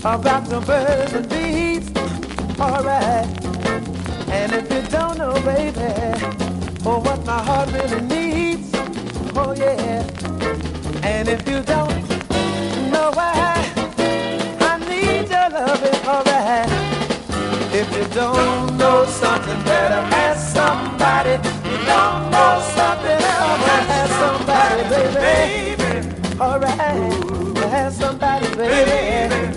about the birds and bees. Alright. And if you don't know, baby, oh, what my heart really needs. Oh, yeah. And if you don't know why I need your loving, alright. If you don't know something better,